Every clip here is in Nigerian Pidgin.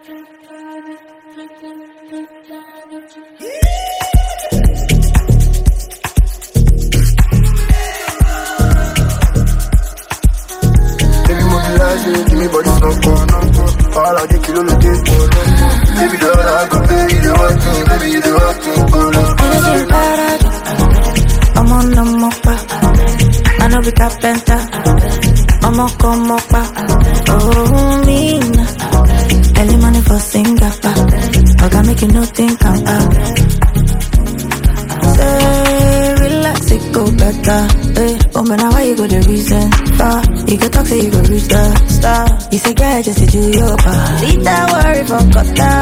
Give me body smoke, all I get kilo look is baby, the one I got, baby, the one thing, baby, you the one thing, I'm on the mopa, I know we got penta, I'm on come mopa, oh, mean, early money for Singapore, I got make you no think I'm up, say, relax, it go better, eh, oh, man, now why you go the reason, you can talk, say you go reach the star. You say, girl, just do your part. Leave that worry for Kota.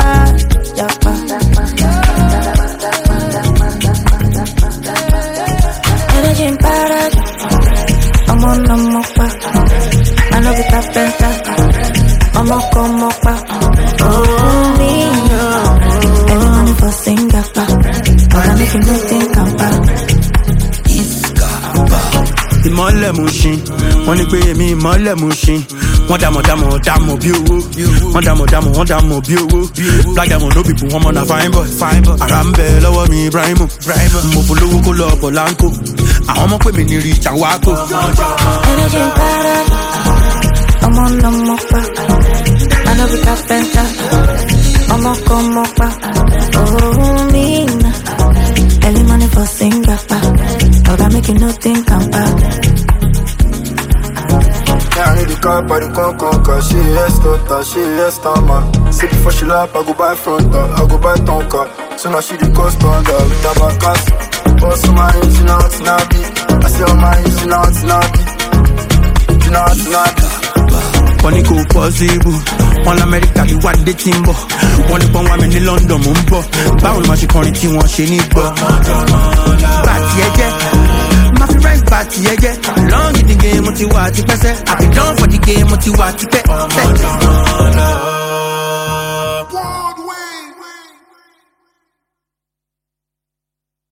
Energy in paradise. I'm on the mopa. I know we got better. I'm on come mopa. Oh, me, no. Every money for Singapore. But I'm making no think I'm back. Ìmọ̀lẹ̀ Mushin, wọ́n ní pé èmi ìmọ̀lẹ̀ Mushin. Wọ́n dàmọ̀ bí owó. Wọ́n dàmọ̀ bí owó. Black diamond no people, wọ́n mọ̀ na fine boy. Ara ń bẹ lọ́wọ́ mi Ibrahimu. Mo polówó kó lọ Polanco. Àwọn ọmọ pè mí ní Rich and Wako. Energy in paradise. I'm on the mopa. I know we got penta. I'm on come mopa. Oh, mean. Early money for Singapore. But I make you no think I'm back. I need the car, but the con, she escorta, she estama. Say before she lap, I go buy frontal, I go buy tonka. So now she the cost under with tabacas. Also my engine out, snappy. I say all my engine out, snappy. You know it's snappy. Wọ́n ní kò possible, wọ́n l'Amẹ́ríkà bí wá dé tí ń bọ̀. Wọ́n ní pọ́n wá mi ní London mò ń bọ̀. Báwo ni màá ṣe kọrin tí wọ́n ṣe ní gbọ́? Bá tiẹ̀ jẹ́, máa fi rent bá tiẹ̀ jẹ́. Long in the game mo ti wà ti pẹ́sẹ́. I been done for the game mo ti wà ti pẹ́.